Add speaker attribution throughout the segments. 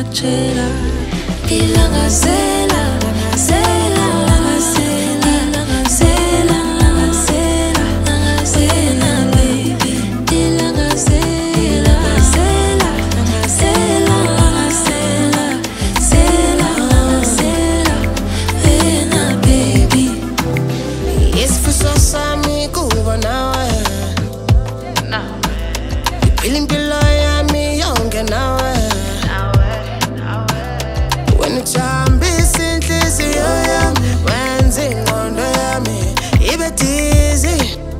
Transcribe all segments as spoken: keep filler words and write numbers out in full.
Speaker 1: ndakutshela ilangazela langazela langazela langazela langazela langazela baby ilangazela langazela langazela langazela zela langazela wena baby
Speaker 2: isifiso sami kuba nawe iphila impilo yami yonke nawe wena ujambisa inhliziyo yami wenza ingqondo yami ibe dizzy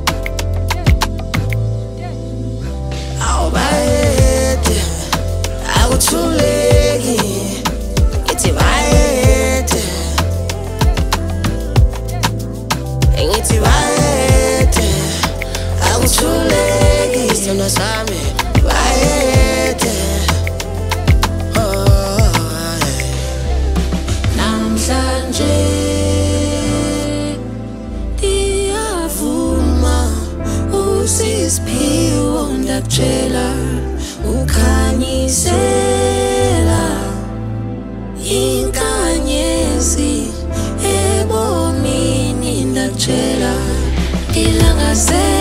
Speaker 2: awubayede akuthuleki ngithi bayede ngithi bayede akuthuleki isithando sami bayede
Speaker 1: namhlanje iyavuma usisiphiwo ndakutshela ukhanyisela inkanyezi ebomini ndakutshela ilangazela